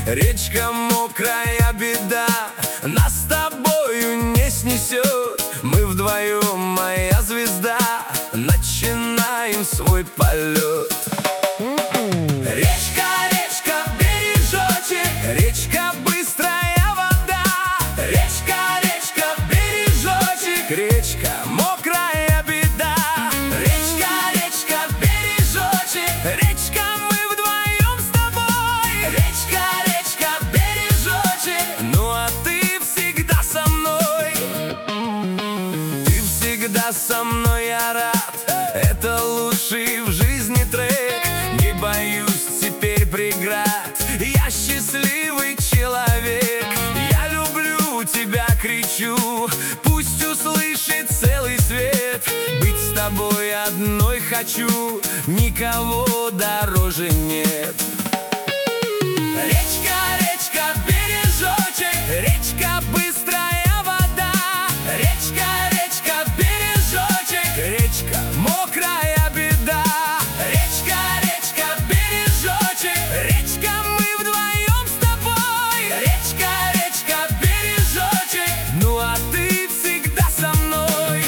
Речка мокрая беда, нас с тобою не снесет. Мы вдвоем, моя звезда, начинаем свой полет. Речка, речка, бережочек, речка, быстрая вода. Речка, речка, бережочек, речка, мокрая беда. Речка, речка, бережочек, речка, мы вдвоем с тобой. Речка, речка, бережочек, ну а ты всегда со мной. Ты всегда со мной, я рад, это лучший в жизни трек. Не боюсь теперь преград, я счастливый человек. Я люблю тебя, кричу, пусть услышит целый свет. Быть с тобой одной хочу, никого дороже нет. Речка, речка, бережочек, речка, быстрая вода. Речка, речка, бережочек, речка, мокрая беда. Речка, речка, бережочек, речка, мы вдвоем с тобой. Речка, речка, бережочек, ну а ты всегда со мной.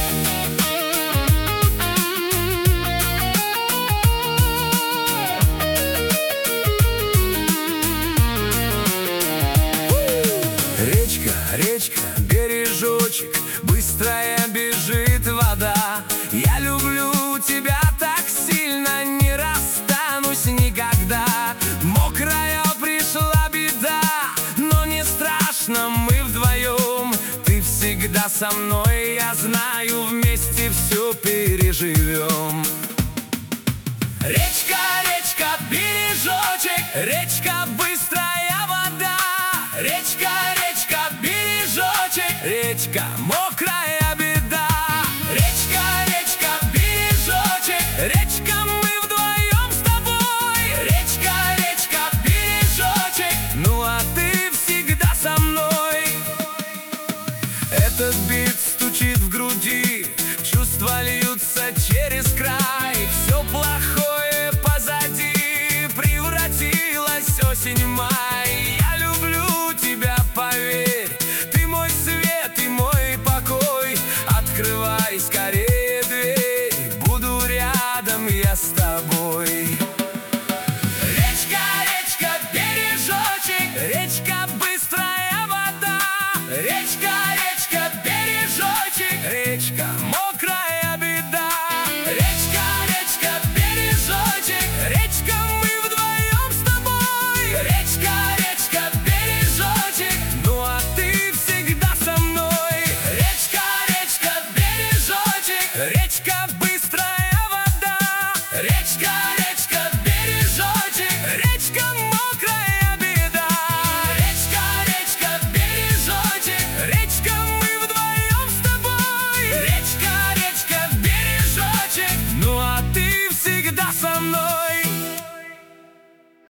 Речка, речка, бережочек, быстрая бежит вода. Я люблю тебя так сильно, не расстанусь никогда. Мокрая пришла беда, но не страшно, мы вдвоем. Ты всегда со мной, я знаю, вместе все переживем. Речка, речка, бережочек, речка, быстрая вода. Речка, речка, бережочек, речка, мокрая беда. Речка, речка, бережочек, речка, мы вдвоем с тобой. Речка, речка, бережочек, ну а ты всегда со мной. Этот бит стучит в груди, чувства льются через край. Все плохое позади, превратилась осень в май. Я люблю тебя, поверь, ты мой свет и мой покой. Открывай скорее дверь, буду рядом я с тобой. Речка, речка, бережочек, речка, быстрая вода. Речка, речка, бережочек, речка, мокрая беда. Речка, речка, бережочек, речка, мы вдвоем с тобой. Речка, речка, бережочек, ну а ты всегда со мной. Речка, речка, бережочек, речка, быстрая вода. Речка,